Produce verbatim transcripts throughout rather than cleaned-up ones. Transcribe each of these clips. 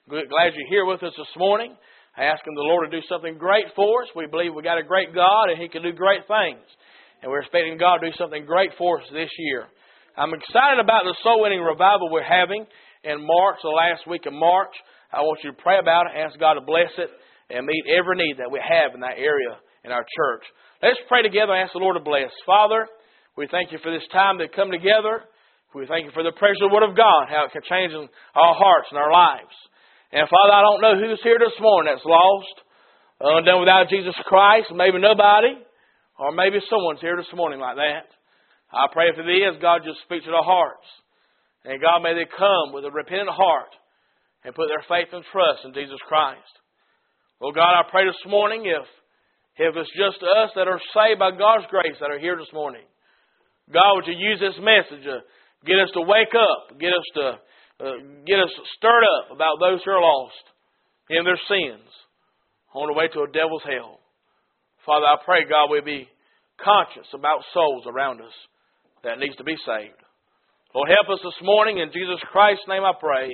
Glad you're here with us this morning. Asking the Lord to do something great for us. We believe we got a great God and He can do great things. And we're expecting God to do something great for us this year. I'm excited about the soul winning revival we're having in March, the last week of March. I want you to pray about it, ask God to bless it, and meet every need that we have in that area in our church. Let's pray together and ask the Lord to bless. Father, we thank you for this time to come together. We thank you for the precious Word of God, how it can change our hearts and our lives. And Father, I don't know who's here this morning that's lost, undone without Jesus Christ. Maybe nobody, or maybe someone's here this morning like that. I pray if it is, God just speak to their hearts. And God, may they come with a repentant heart and put their faith and trust in Jesus Christ. Well, God, I pray this morning if, if it's just us that are saved by God's grace that are here this morning, God, would you use this message to get us to wake up, get us to Uh, get us stirred up about those who are lost in their sins on the way to a devil's hell. Father, I pray, God, we be conscious about souls around us that needs to be saved. Lord, help us this morning. In Jesus Christ's name I pray.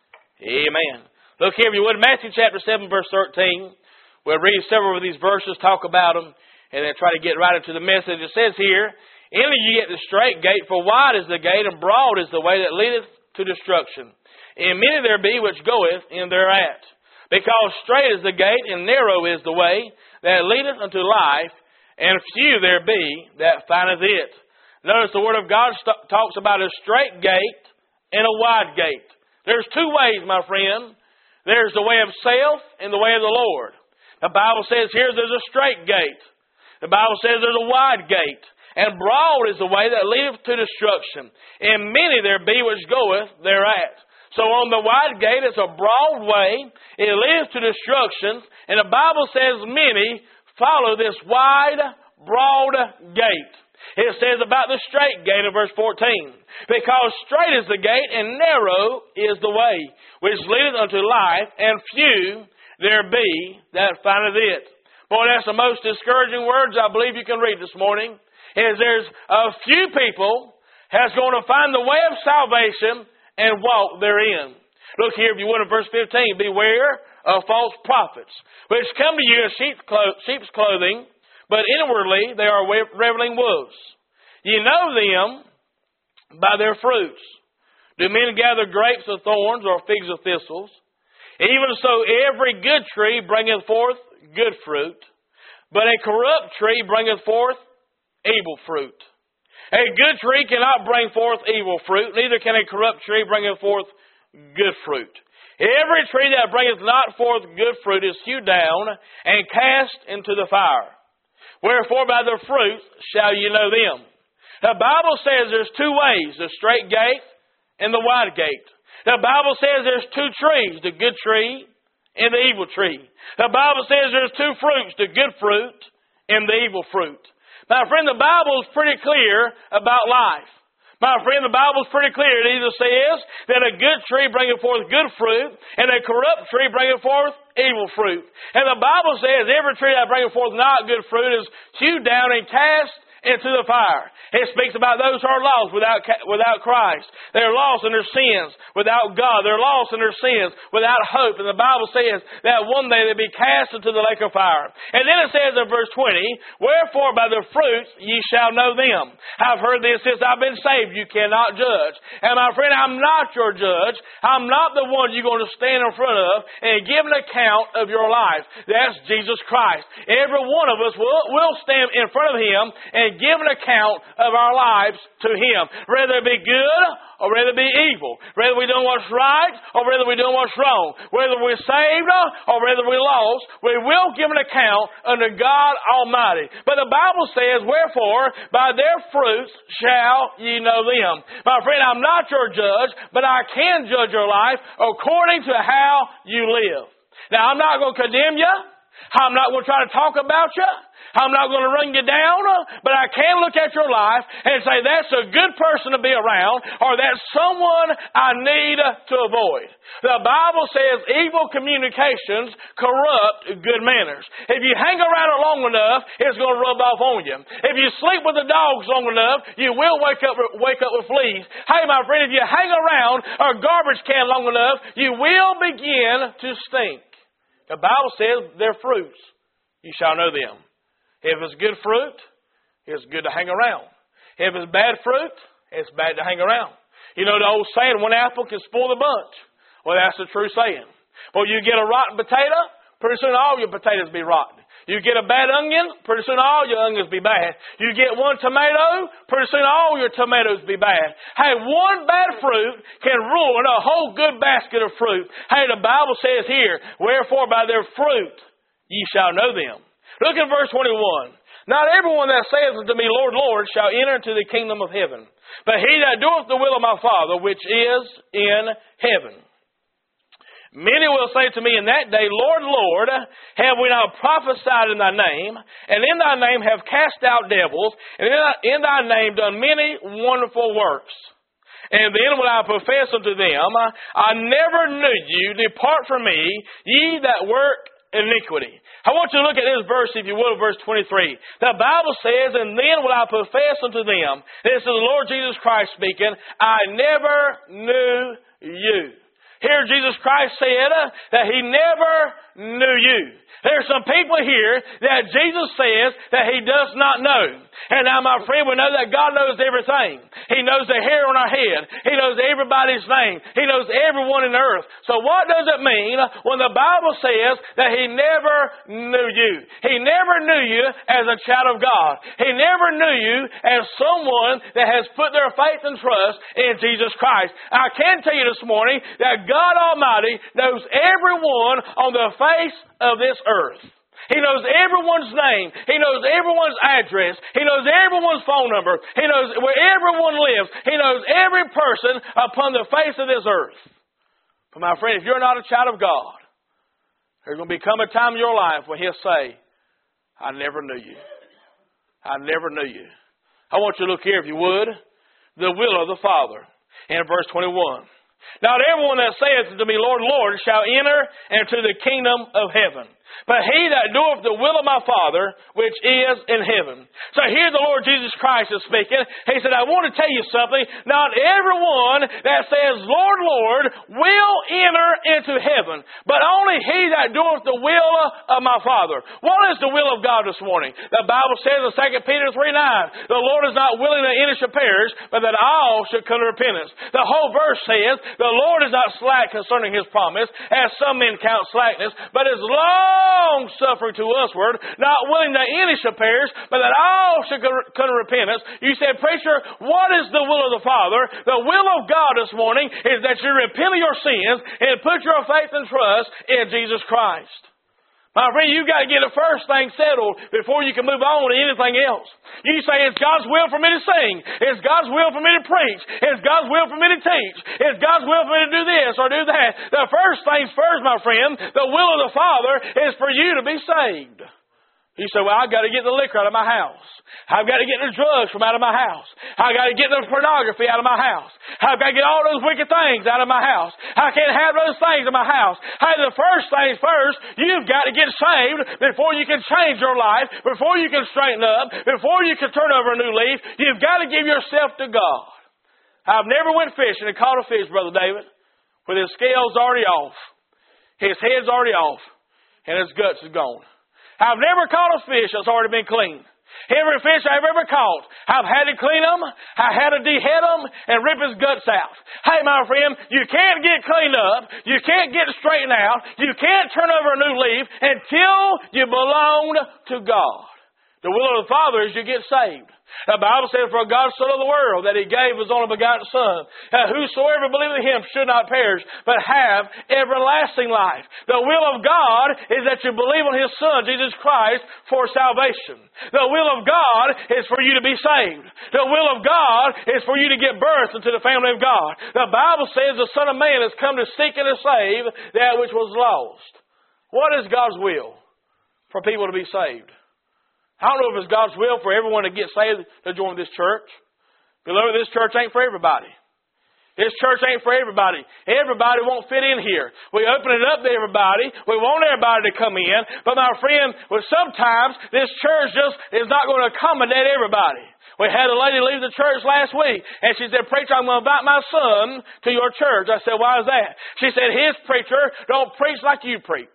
Amen. Look here, if you would, Matthew chapter seven, verse thirteen. We'll read several of these verses, talk about them, and then try to get right into the message. It says here, "Enter ye at the straight gate, for wide is the gate, and broad is the way that leadeth to destruction. And many there be which goeth in thereat. Because straight is the gate, and narrow is the way that leadeth unto life, and few there be that findeth it." Notice the Word of God st- talks about a straight gate and a wide gate. There's two ways, my friend. There's the way of self and the way of the Lord. The Bible says here there's a straight gate. The Bible says there's a wide gate. And broad is the way that leadeth to destruction. And many there be which goeth thereat. So on the wide gate, it's a broad way. It leadeth to destruction. And the Bible says many follow this wide, broad gate. It says about the straight gate in verse fourteen. "Because straight is the gate, and narrow is the way, which leadeth unto life, and few there be that findeth it." Boy, that's the most discouraging words I believe you can read this morning. Is there's a few people that's going to find the way of salvation and walk therein. Look here, if you would, in verse fifteen, "Beware of false prophets, which come to you in sheep's, clo- sheep's clothing, but inwardly they are ravening wolves. Ye know them by their fruits. Do men gather grapes of thorns or figs of thistles? Even so every good tree bringeth forth good fruit, but a corrupt tree bringeth forth evil fruit. A good tree cannot bring forth evil fruit, neither can a corrupt tree bring forth good fruit. Every tree that bringeth not forth good fruit is hewed down and cast into the fire. Wherefore by their fruits shall ye know them." The Bible says there's two ways, the straight gate and the wide gate. The Bible says there's two trees, the good tree and the evil tree. The Bible says there's two fruits, the good fruit and the evil fruit. My friend, the Bible is pretty clear about life. My friend, the Bible is pretty clear. It either says that a good tree bringeth forth good fruit, and a corrupt tree bringeth forth evil fruit. And the Bible says every tree that bringeth forth not good fruit is hewed down and cast into the fire. It speaks about those who are lost without without Christ. They're lost in their sins without God. They're lost in their sins without hope. And the Bible says that one day they'll be cast into the lake of fire. And then it says in verse twenty, "Wherefore by their fruits ye shall know them." I've heard this since I've been saved. You cannot judge. And my friend, I'm not your judge. I'm not the one you're going to stand in front of and give an account of your life. That's Jesus Christ. Every one of us will, will stand in front of Him and give an account of our lives to Him. Whether it be good or whether it be evil. Whether we're doing what's right or whether we're doing what's wrong. Whether we're saved or whether we're lost. We will give an account unto God Almighty. But the Bible says, "Wherefore by their fruits shall ye know them." My friend, I'm not your judge, but I can judge your life according to how you live. Now, I'm not going to condemn you. I'm not going to try to talk about you. I'm not going to run you down, but I can look at your life and say that's a good person to be around, or that's someone I need to avoid. The Bible says evil communications corrupt good manners. If you hang around it long enough, it's going to rub off on you. If you sleep with the dogs long enough, you will wake up wake up with fleas. Hey, my friend, if you hang around a garbage can long enough, you will begin to stink. The Bible says their fruits, you shall know them. If it's good fruit, it's good to hang around. If it's bad fruit, it's bad to hang around. You know the old saying, one apple can spoil the bunch. Well, that's the true saying. Well, you get a rotten potato, pretty soon all your potatoes be rotten. You get a bad onion, pretty soon all your onions be bad. You get one tomato, pretty soon all your tomatoes be bad. Hey, one bad fruit can ruin a whole good basket of fruit. Hey, the Bible says here, wherefore by their fruit ye shall know them. Look at verse twenty-one. Not everyone that saith unto me, Lord, Lord, shall enter into the kingdom of heaven, but he that doeth the will of my Father which is in heaven. Many will say to me in that day, Lord, Lord, have we not prophesied in thy name, and in thy name have cast out devils, and in thy name done many wonderful works? And then will I profess unto them, I never knew you, depart from me, ye that work iniquity. I want you to look at this verse, if you will, verse twenty-three. The Bible says, and then will I profess unto them, this is the Lord Jesus Christ speaking, I never knew you. Here Jesus Christ said uh, that He never knew you. There are some people here that Jesus says that He does not know. And now, my friend, we know that God knows everything. He knows the hair on our head. He knows everybody's name. He knows everyone in the earth. So what does it mean when the Bible says that He never knew you? He never knew you as a child of God. He never knew you as someone that has put their faith and trust in Jesus Christ. I can tell you this morning that God Almighty knows everyone on the face of this earth. He knows everyone's name. He knows everyone's address. He knows everyone's phone number. He knows where everyone lives. He knows every person upon the face of this earth. But my friend, if you're not a child of God, there's going to become a time in your life when He'll say, I never knew you. I never knew you. I want you to look here, if you would, the will of the Father. In verse twenty-one. Not everyone that saith unto me, Lord, Lord, shall enter into the kingdom of heaven, but he that doeth the will of my Father which is in heaven. So here the Lord Jesus Christ is speaking. He said, I want to tell you something. Not everyone that says, Lord, Lord, will enter into heaven, but only he that doeth the will of my Father. What is the will of God this morning? The Bible says in Second Peter three nine, the Lord is not willing that any should perish, but that all should come to repentance. The whole verse says, the Lord is not slack concerning His promise, as some men count slackness, but is long suffering to usward, not willing that any should perish, but that all should come to repentance. You said, preacher, what is the will of the Father? The will of God this morning is that you repent of your sins and put your faith and trust in Jesus Christ. My friend, you've got to get the first thing settled before you can move on to anything else. You say, it's God's will for me to sing. It's God's will for me to preach. It's God's will for me to teach. It's God's will for me to do this or do that. The first things first, my friend, the will of the Father is for you to be saved. You say, well, I've got to get the liquor out of my house. I've got to get the drugs from out of my house. I've got to get the pornography out of my house. I've got to get all those wicked things out of my house. I can't have those things in my house. Hey, the first things first, you've got to get saved before you can change your life, before you can straighten up, before you can turn over a new leaf. You've got to give yourself to God. I've never went fishing and caught a fish, Brother David, with his scales already off, his head's already off, and his guts is gone. I've never caught a fish that's already been cleaned. Every fish I've ever caught, I've had to clean them, I had to dehead them, and rip his guts out. Hey, my friend, you can't get cleaned up, you can't get straightened out, you can't turn over a new leaf until you belong to God. The will of the Father is you get saved. The Bible says, for God so loved the world that He gave His only begotten Son, that whosoever believeth in Him should not perish, but have everlasting life. The will of God is that you believe on His Son, Jesus Christ, for salvation. The will of God is for you to be saved. The will of God is for you to get birth into the family of God. The Bible says the Son of Man has come to seek and to save that which was lost. What is God's will? for people to be saved. I don't know if it's God's will for everyone to get saved to join this church. Beloved, this church ain't for everybody. This church ain't for everybody. Everybody won't fit in here. We open it up to everybody. We want everybody to come in. But my friend, well, sometimes this church just is not going to accommodate everybody. We had a lady leave the church last week, and she said, "Preacher, I'm going to invite my son to your church." I said, "Why is that?" She said, "His preacher don't preach like you preach."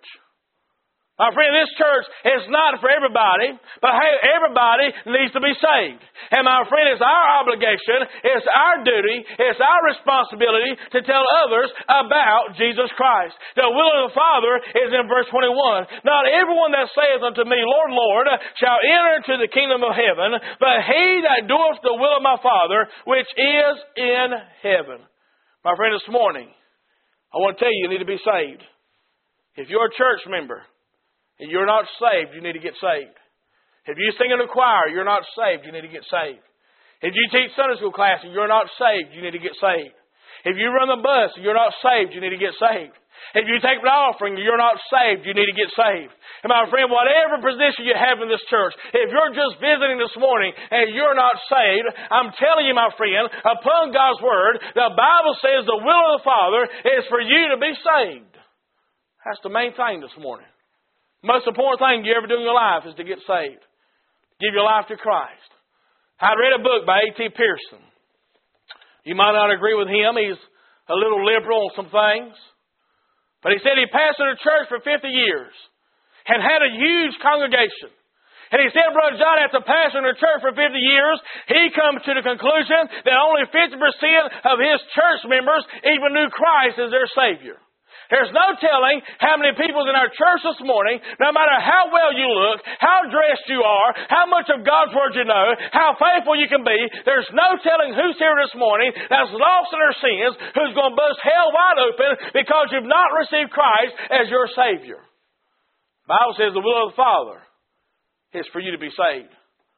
My friend, this church is not for everybody, but hey, everybody needs to be saved. And my friend, it's our obligation, it's our duty, it's our responsibility to tell others about Jesus Christ. The will of the Father is in verse twenty-one. "Not everyone that saith unto me, Lord, Lord, shall enter into the kingdom of heaven, but he that doeth the will of my Father, which is in heaven." My friend, this morning, I want to tell you, you need to be saved. If you're a church member, and you're not saved, you need to get saved. If you sing in a choir, you're not saved, you need to get saved. If you teach Sunday school class and you're not saved, you need to get saved. If you run the bus and you're not saved, you need to get saved. If you take an offering and you're not saved, you need to get saved. And my friend, whatever position you have in this church, if you're just visiting this morning and you're not saved, I'm telling you, my friend, upon God's Word, the Bible says the will of the Father is for you to be saved. That's the main thing this morning. Most important thing you ever do in your life is to get saved. Give your life to Christ. I read a book by A T Pearson. You might not agree with him. He's a little liberal on some things. But he said he pastored a church for fifty years and had a huge congregation. And he said, Brother John, after pastoring a church for fifty years, he comes to the conclusion that only fifty percent of his church members even knew Christ as their Savior. There's no telling how many people's in our church this morning, no matter how well you look, how dressed you are, how much of God's Word you know, how faithful you can be, there's no telling who's here this morning that's lost in their sins, who's going to bust hell wide open because you've not received Christ as your Savior. The Bible says the will of the Father is for you to be saved.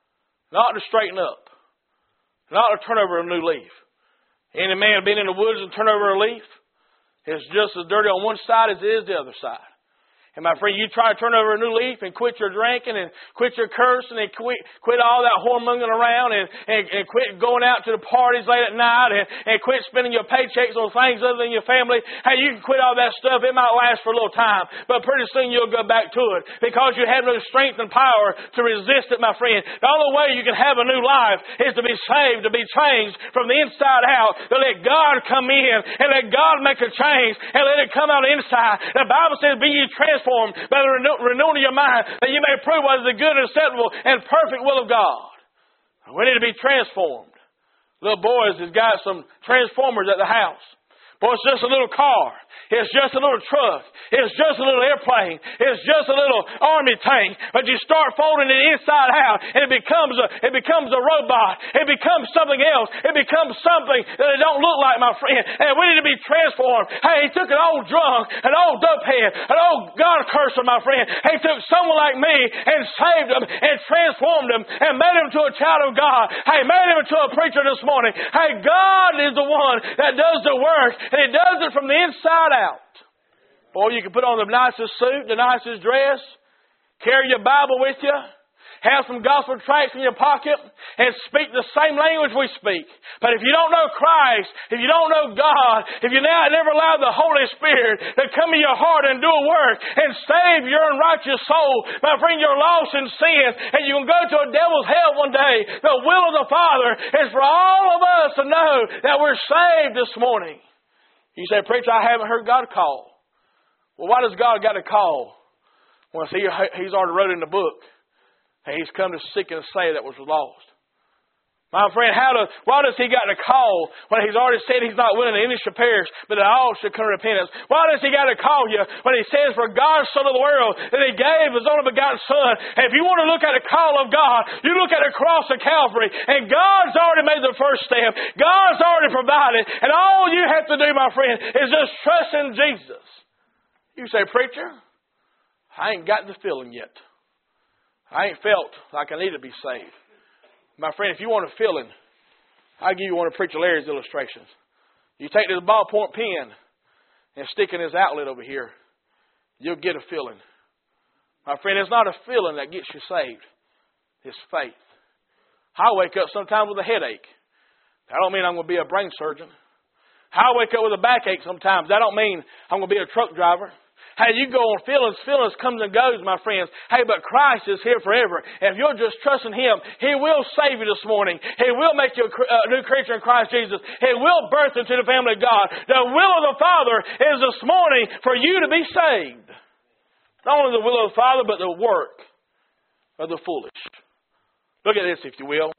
Not to straighten up. Not to turn over a new leaf. Any man been in the woods and turn over a leaf? It's just as dirty on one side as it is the other side. And my friend, you try to turn over a new leaf and quit your drinking and quit your cursing and quit, quit all that whoremongering around and, and, and quit going out to the parties late at night and, and quit spending your paychecks on things other than your family. Hey, you can quit all that stuff. It might last for a little time, but pretty soon you'll go back to it because you have no strength and power to resist it, my friend. The only way you can have a new life is to be saved, to be changed from the inside out, to let God come in and let God make a change and let it come out the inside. The Bible says, be ye transformed by the renewing of your mind, that you may prove what is the good, acceptable, and perfect will of God. We need to be transformed. Little boys has got some transformers at the house. Boy, it's just a little car. It's just a little truck. It's just a little airplane. It's just a little army tank. But you start folding it inside out, and it becomes a it becomes a robot. It becomes something else. It becomes something that it don't look like, my friend. And we need to be transformed. Hey, he took an old drunk, an old dopehead, an old God cursor, my friend. He took someone like me and saved him and transformed him and made him to a child of God. Hey, made him into a preacher this morning. Hey, God is the one that does the work. And He does it from the inside out. Boy, you can put on the nicest suit, the nicest dress, carry your Bible with you, have some gospel tracts in your pocket, and speak the same language we speak. But if you don't know Christ, if you don't know God, if you now never allow the Holy Spirit to come in your heart and do a work and save your unrighteous soul, my friend, you're lost in sin, and you can go to a devil's hell one day. The will of the Father is for all of us to know that we're saved this morning. You say, Preacher, I haven't heard God call. Well, why does God got to call? Well, see, He's already wrote in the book. And He's come to seek and save that was lost. My friend, how does, why does He got to call when He's already said He's not willing that any should perish, but that all should come to repentance? Why does He got to call you when He says, for God so loved the world that He gave His only begotten Son? And if you want to look at the call of God, you look at the cross of Calvary, and God's already made the first step. God's already provided, and all you have to do, my friend, is just trust in Jesus. You say, Preacher, I ain't got the feeling yet. I ain't felt like I need to be saved. My friend, if you want a feeling, I'll give you one of Preacher Larry's illustrations. You take this ballpoint pen and stick in this outlet over here, you'll get a feeling. My friend, it's not a feeling that gets you saved. It's faith. I wake up sometimes with a headache. That don't mean I'm going to be a brain surgeon. I wake up with a backache sometimes. That don't mean I'm going to be a truck driver. Hey, you go on feelings. Feelings comes and goes, my friends. Hey, but Christ is here forever. If you're just trusting Him, He will save you this morning. He will make you a new creature in Christ Jesus. He will birth into the family of God. The will of the Father is this morning for you to be saved. Not only the will of the Father, but the work of the foolish. Look at this, if you will.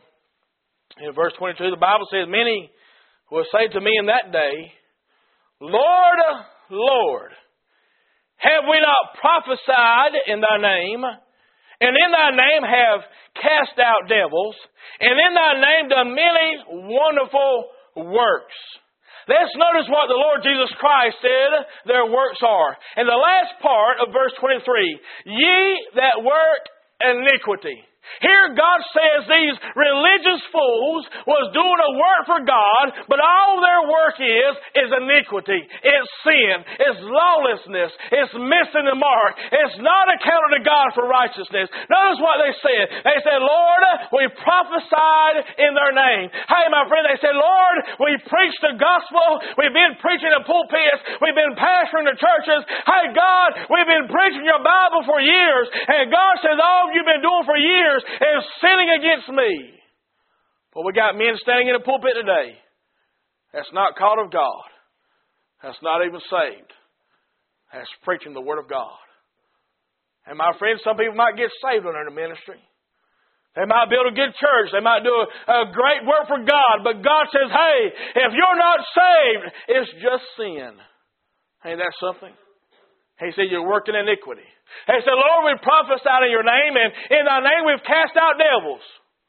In verse twenty-two, the Bible says, many will say to me in that day, Lord, Lord, have we not prophesied in Thy name, and in Thy name have cast out devils, and in Thy name done many wonderful works? Let's notice what the Lord Jesus Christ said their works are. In the last part of verse twenty-three, ye that work iniquity. Here God says these religious fools was doing a work for God, but all their work is, is iniquity. It's sin. It's lawlessness. It's missing the mark. It's not accounted to God for righteousness. Notice what they said. They said, Lord, we prophesied in their name. Hey, my friend, they said, Lord, we preached the gospel. We've been preaching in pulpits. We've been pastoring the churches. Hey, God, we've been preaching your Bible for years. And God says, all you've been doing for years is sinning against me. But we got men standing in a pulpit today that's not called of God. That's not even saved. That's preaching the Word of God. And my friends, some people might get saved under the ministry. They might build a good church. They might do a, a great work for God. But God says, hey, if you're not saved, it's just sin. Ain't that something? He said, you're working iniquity. He said, Lord, we prophesied in your name, and in thy name we've cast out devils.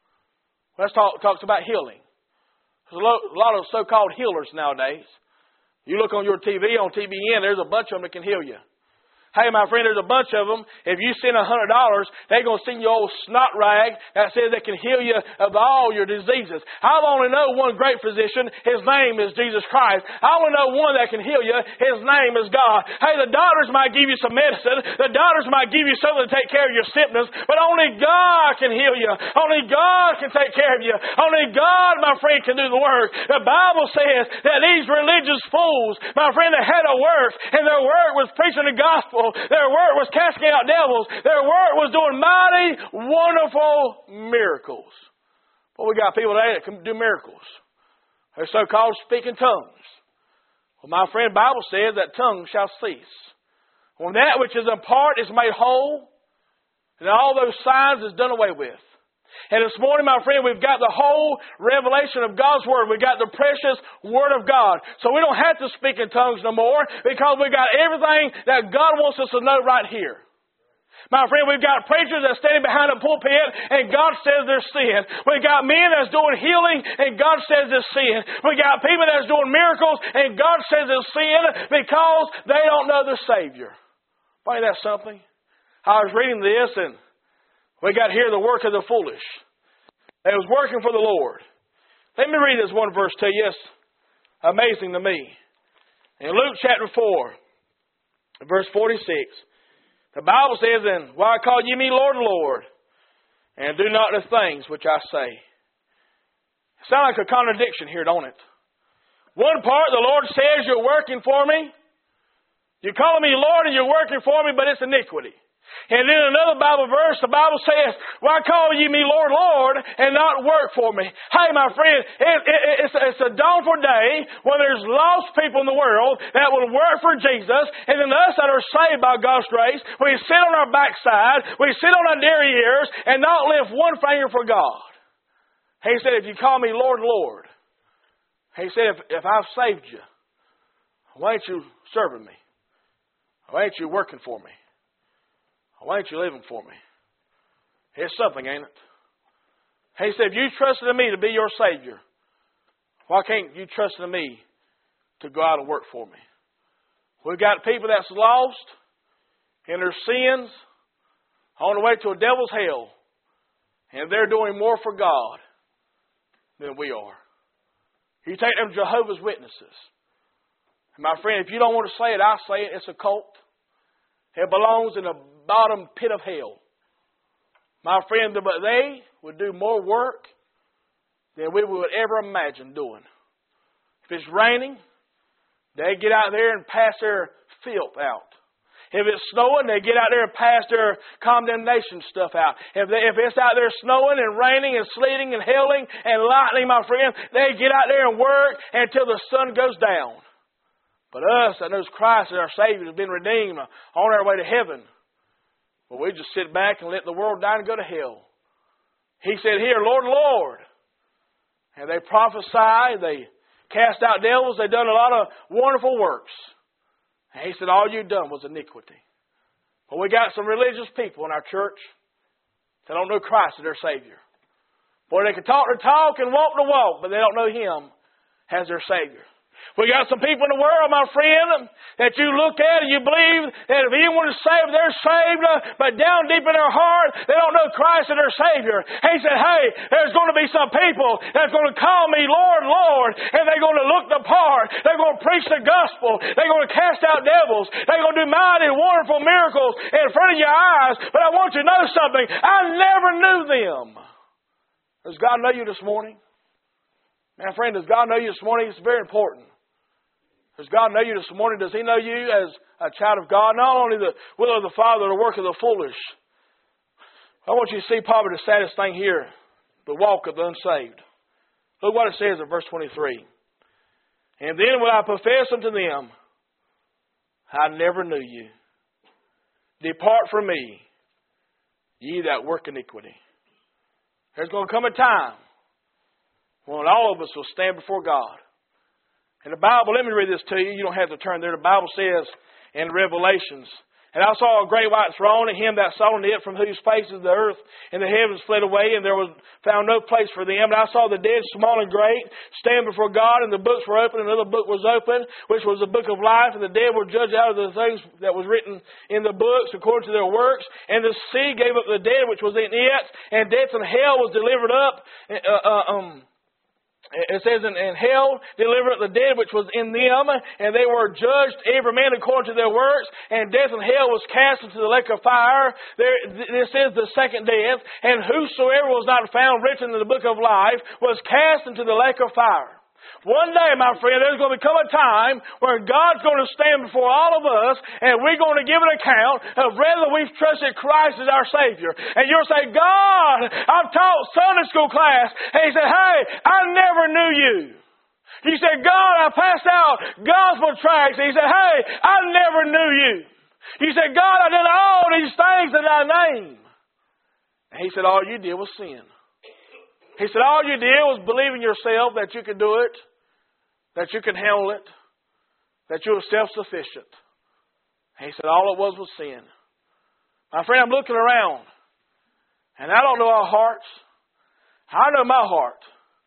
Let's talk talks about healing. There's a lot of so-called healers nowadays. You look on your T V, on T B N, there's a bunch of them that can heal you. Hey, my friend, there's a bunch of them. If you send a hundred dollars, they're going to send you old snot rag that says they can heal you of all your diseases. I only know one great physician. His name is Jesus Christ. I only know one that can heal you. His name is God. Hey, the doctors might give you some medicine. The doctors might give you something to take care of your symptoms, but only God can heal you. Only God can take care of you. Only God, my friend, can do the work. The Bible says that these religious fools, my friend, they had a work, and their work was preaching the gospel. Their work was casting out devils. Their work was doing mighty, wonderful miracles. But we got people today that can do miracles. They're so-called speaking tongues. Well, my friend, the Bible says that tongues shall cease. When that which is in part is made whole, and all those signs is done away with. And this morning, my friend, we've got the whole revelation of God's Word. We've got the precious Word of God. So we don't have to speak in tongues no more because we've got everything that God wants us to know right here. My friend, we've got preachers that are standing behind a pulpit and God says there's sin. We've got men that's doing healing and God says there's sin. We've got people that's doing miracles and God says there's sin because they don't know the Savior. Ain't that something? I was reading this and we got here the work of the foolish. It was working for the Lord. Let me read this one verse to you. It's amazing to me. In Luke chapter four, verse forty-six, the Bible says, and why call ye me Lord, Lord, and do not the things which I say? It sounds like a contradiction here, don't it? One part, the Lord says you're working for me. You're calling me Lord and you're working for me, but it's iniquity. And then another Bible verse, the Bible says, why call ye me Lord, Lord, and not work for me? Hey, my friend, it, it, it's, it's a dawnful day when there's lost people in the world that will work for Jesus, and then us that are saved by God's grace, we sit on our backside, we sit on our dairy ears, and not lift one finger for God. He said, if you call me Lord, Lord, he said, if, if I've saved you, why ain't you serving me? Why ain't you working for me? Why ain't you living for me? It's something, ain't it? He said, if you trusted in me to be your Savior, why can't you trust in me to go out and work for me? We've got people that's lost in their sins on the way to a devil's hell, and they're doing more for God than we are. You take them Jehovah's Witnesses. And my friend, if you don't want to say it, I say it. It's a cult. It belongs in the bottom pit of hell. My friend, but they would do more work than we would ever imagine doing. If it's raining, they get out there and pass their filth out. If it's snowing, they get out there and pass their condemnation stuff out. If, they, if it's out there snowing and raining and sleeting and hailing and lightning, my friend, they get out there and work until the sun goes down. But us that knows Christ as our Savior has been redeemed on our way to heaven, well, we just sit back and let the world die and go to hell. He said here, Lord, Lord. And they prophesy, they cast out devils, they've done a lot of wonderful works. And he said, all you've done was iniquity. But we got some religious people in our church that don't know Christ as their Savior. Boy, they can talk the talk and walk the walk, but they don't know Him as their Savior. We got some people in the world, my friend, that you look at and you believe that if anyone is saved, they're saved, but down deep in their heart, they don't know Christ as their Savior. He said, hey, there's going to be some people that's going to call me Lord, Lord, and they're going to look the part. They're going to preach the gospel. They're going to cast out devils. They're going to do mighty, wonderful miracles in front of your eyes. But I want you to know something. I never knew them. Does God know you this morning? Man, friend, does God know you this morning? It's very important. Does God know you this morning? Does He know you as a child of God? Not only the will of the Father, the work of the foolish. I want you to see probably the saddest thing here, the walk of the unsaved. Look what it says in verse twenty-three. And then will I profess unto them, I never knew you. Depart from me, ye that work iniquity. There's going to come a time when all of us will stand before God. In the Bible, let me read this to you. You don't have to turn there. The Bible says in Revelations, and I saw a great white throne, and him that sat on it, from whose faces the earth and the heavens fled away, and there was found no place for them. And I saw the dead, small and great, stand before God, and the books were open, and another book was open, which was the book of life, and the dead were judged out of the things that was written in the books according to their works. And the sea gave up the dead which was in it, and death and hell was delivered up. Uh, uh, um, It says, in, in hell delivered the dead which was in them, and they were judged every man according to their works, and death and hell was cast into the lake of fire. There, this is the second death, and whosoever was not found written in the book of life was cast into the lake of fire. One day, my friend, there's going to come a time where God's going to stand before all of us, and we're going to give an account of whether we've trusted Christ as our Savior. And you'll say, God, I've taught Sunday school class. And He said, hey, I never knew you. You said, God, I passed out gospel tracts. And He said, hey, I never knew you. You said, God, I did all these things in Thy name. And He said, all you did was sin. He said, all you did was believe in yourself that you could do it, that you can handle it, that you were self-sufficient. And He said, all it was was sin. My friend, I'm looking around, and I don't know our hearts. I know my heart.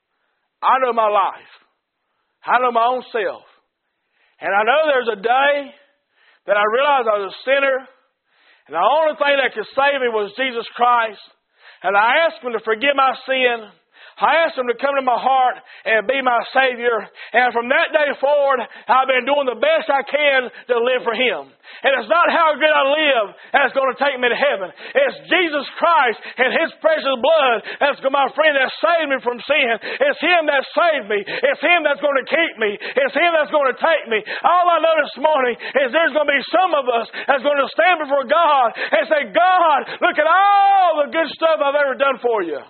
I know my life. I know my own self. And I know there's a day that I realized I was a sinner, and the only thing that could save me was Jesus Christ. And I asked Him to forgive my sin. I asked Him to come to my heart and be my Savior. And from that day forward, I've been doing the best I can to live for Him. And it's not how good I live that's going to take me to heaven. It's Jesus Christ and His precious blood that's, my friend, that saved me from sin. It's Him that saved me. It's Him that's going to keep me. It's Him that's going to take me. All I know this morning is there's going to be some of us that's going to stand before God and say, God, look at all the good stuff I've ever done for you.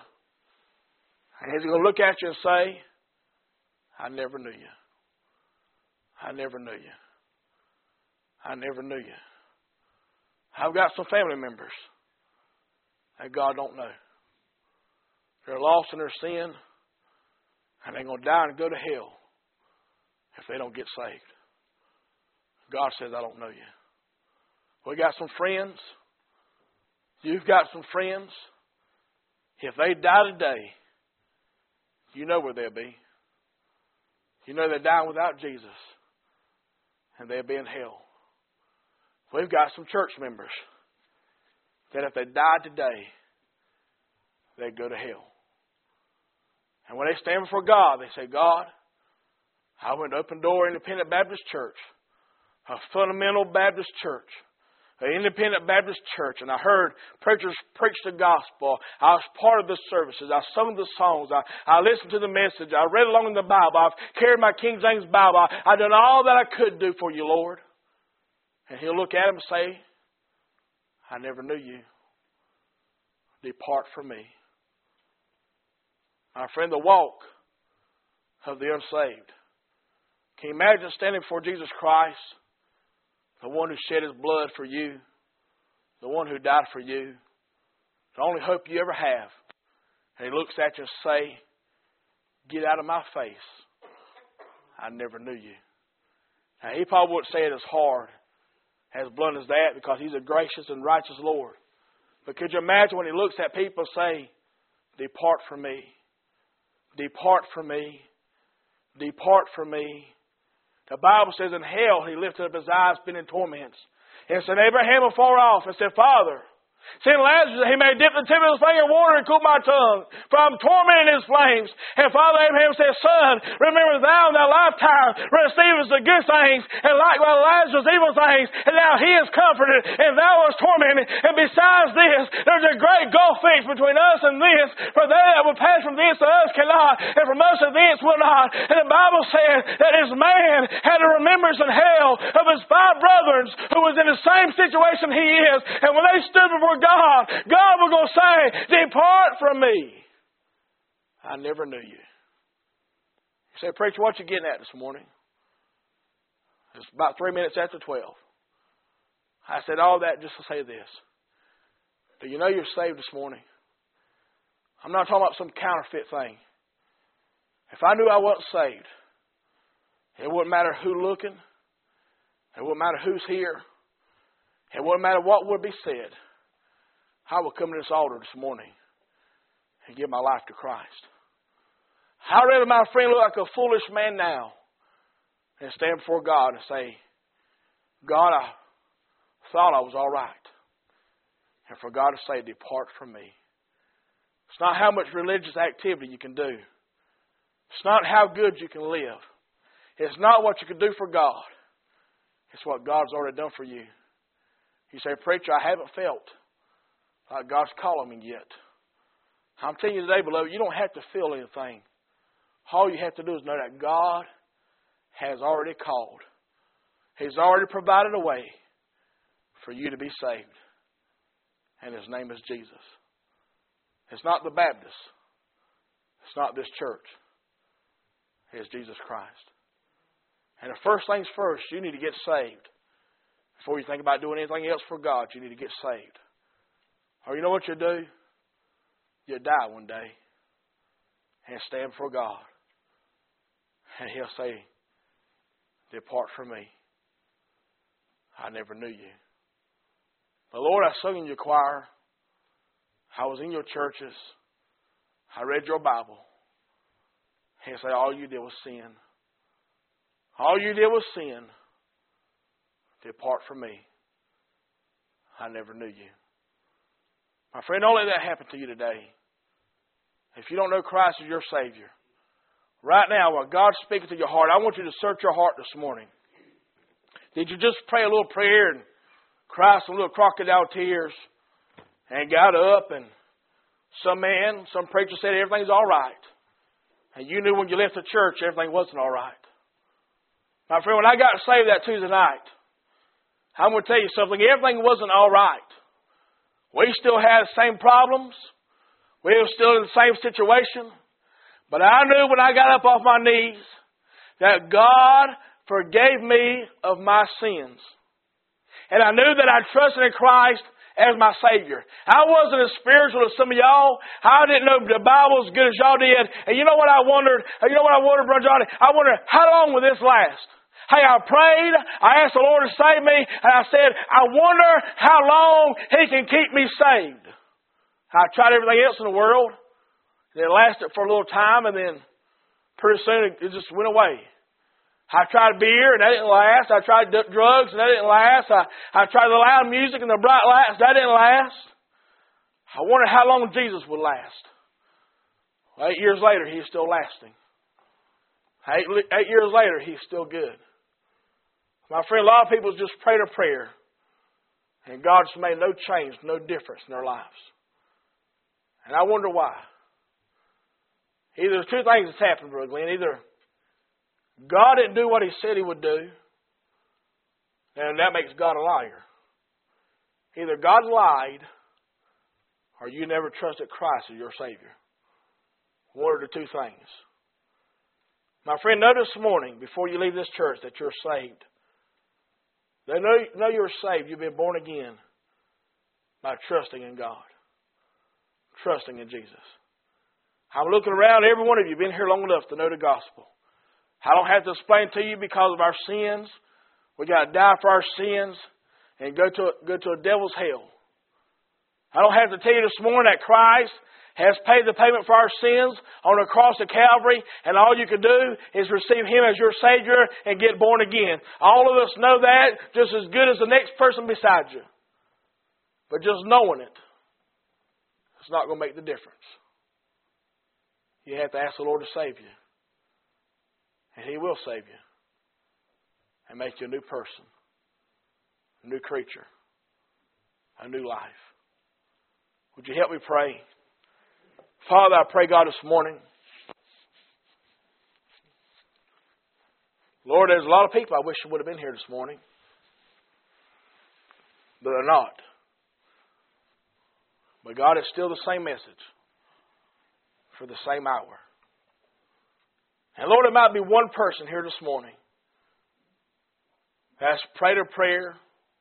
And He's going to look at you and say, I never knew you. I never knew you. I never knew you. I've got some family members that God don't know. They're lost in their sin, and they're going to die and go to hell if they don't get saved. God says, I don't know you. We got some friends. You've got some friends. If they die today, you know where they'll be. You know they're dying without Jesus. And they'll be in hell. We've got some church members that if they died today, they'd go to hell. And when they stand before God, they say, God, I went to Open Door Independent Baptist Church, a fundamental Baptist church. an independent Baptist church, and I heard preachers preach the gospel. I was part of the services. I sung the songs. I, I listened to the message. I read along in the Bible. I've carried my King James Bible. I, I've done all that I could do for you, Lord. And He'll look at him and say, I never knew you. Depart from me. My friend, the walk of the unsaved. Can you imagine standing before Jesus Christ, the one who shed His blood for you, the one who died for you, the only hope you ever have. And He looks at you and say, get out of my face. I never knew you. Now, He probably wouldn't say it as hard, as blunt as that, because He's a gracious and righteous Lord. But could you imagine when He looks at people say, depart from me. Depart from me. Depart from me. The Bible says in hell He lifted up His eyes, been in torments. And said, Abraham afar off, and said, Father, send Lazarus, he may dip the tip of his finger in water and cool my tongue, for I'm tormented in his flames. And Father Abraham said, Son, remember thou in thy lifetime receivest the good things, and likewise Lazarus evil things, and now he is comforted, and thou art tormented. And besides this, there's a great gulf fixed between us and this, for they that will pass from thence to us cannot, and from us to thence will not. And the Bible says that this man had a remembrance in hell of his five brothers who was in the same situation he is. And when they stood before God, God was going to say, depart from me. I never knew you. You say, preacher, what you getting at this morning? It's about three minutes after twelve. I said all that just to say this. Do you know you're saved this morning? I'm not talking about some counterfeit thing. If I knew I wasn't saved, it wouldn't matter who looking. It wouldn't matter who's here. It wouldn't matter what would be said. I would come to this altar this morning and give my life to Christ. I'd rather my friend look like a foolish man now and stand before God and say, God, I thought I was all right. And for God to say, depart from me. It's not how much religious activity you can do. It's not how good you can live. It's not what you can do for God. It's what God's already done for you. You say, preacher, I haven't felt like God's calling me yet. I'm telling you today, beloved, you don't have to feel anything. All you have to do is know that God has already called. He's already provided a way for you to be saved. And His name is Jesus. It's not the Baptist. It's not this church. It's Jesus Christ. And the first things first, you need to get saved. Before you think about doing anything else for God, you need to get saved. Or you know what you do? You'll die one day and stand before God. And He'll say, depart from me. I never knew you. But Lord, I sung in your choir. I was in your churches. I read your Bible. He'll say, all you did was sin. All you did was sin. Depart from me. I never knew you. My friend, don't let that happen to you today. If you don't know Christ as your Savior, right now, while God's speaking to your heart, I want you to search your heart this morning. Did you just pray a little prayer and cry some little crocodile tears and got up and some man, some preacher said everything's all right. And you knew when you left the church everything wasn't all right. My friend, when I got saved that Tuesday night, I'm going to tell you something. Everything wasn't all right. We still had the same problems. We were still in the same situation. But I knew when I got up off my knees that God forgave me of my sins. And I knew that I trusted in Christ as my Savior. I wasn't as spiritual as some of y'all. I didn't know the Bible as good as y'all did. And you know what I wondered? You know what I wondered, Brother Johnny? I wondered, how long will this last? Hey, I prayed. I asked the Lord to save me. And I said, I wonder how long He can keep me saved. I tried everything else in the world. And it lasted for a little time. And then pretty soon it just went away. I tried beer and that didn't last. I tried drugs and that didn't last. I, I tried the loud music and the bright lights. That didn't last. I wonder how long Jesus would last. Well, eight years later, He's still lasting. Eight, eight years later, He's still good. My friend, a lot of people just prayed a prayer And God's made no change, no difference in their lives. And I wonder why. Either there's two things that's happened, Brother Glenn. Either God didn't do what He said He would do, and that makes God a liar. Either God lied, or you never trusted Christ as your Savior. One of the two things. My friend, know this morning, before you leave this church, that you're saved. They know, know you're saved. You've been born again by trusting in God. Trusting in Jesus. I'm looking around, every one of you have been here long enough to know the gospel. I don't have to explain to you because of our sins. We got to die for our sins and go to, go to a devil's hell. I don't have to tell you this morning that Christ has paid the payment for our sins on the cross of Calvary, and all you can do is receive Him as your Savior and get born again. All of us know that just as good as the next person beside you. But just knowing it, it's not going to make the difference. You have to ask the Lord to save you. And He will save you. And make you a new person. A new creature. A new life. Would you help me pray? Father, I pray, God, this morning. Lord, there's a lot of people I wish would have been here this morning. But they're not. But God, it's still the same message. For the same hour. And Lord, there might be one person here this morning that's prayed a prayer,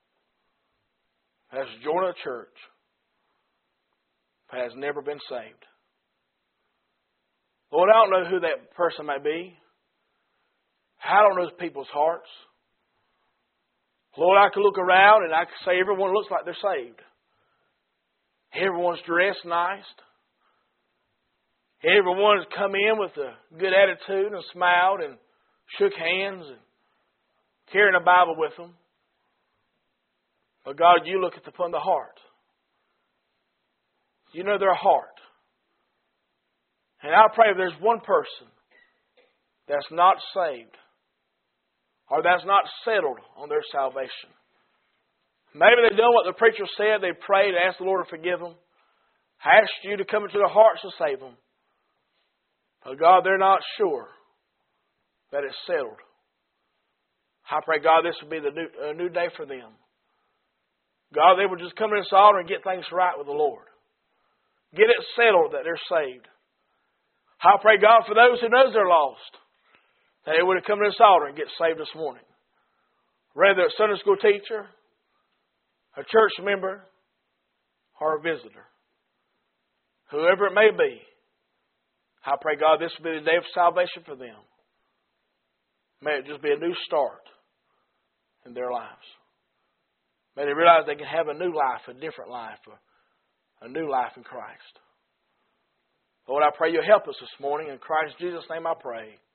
has joined a church, but has never been saved. Lord, I don't know who that person may be. I don't know people's hearts. Lord, I can look around and I can say everyone looks like they're saved. Everyone's dressed nice. Everyone's come in with a good attitude and smiled and shook hands and carrying a Bible with them. But God, you look at upon the heart. You know their heart. And I pray if there's one person that's not saved or that's not settled on their salvation. Maybe they've done what the preacher said. They prayed and asked the Lord to forgive them. I asked you to come into their hearts to save them. But God, they're not sure that it's settled. I pray, God, this will be the new, a new day for them. God, they will just come to this altar and get things right with the Lord. Get it settled that they're saved. I pray, God, for those who knows they're lost, that they would have come to this altar and get saved this morning. Whether it's a Sunday school teacher, a church member, or a visitor. Whoever it may be, I pray, God, this will be the day of salvation for them. May it just be a new start in their lives. May they realize they can have a new life, a different life, a, a new life in Christ. Lord, I pray you'll help us this morning. In Christ Jesus' name I pray.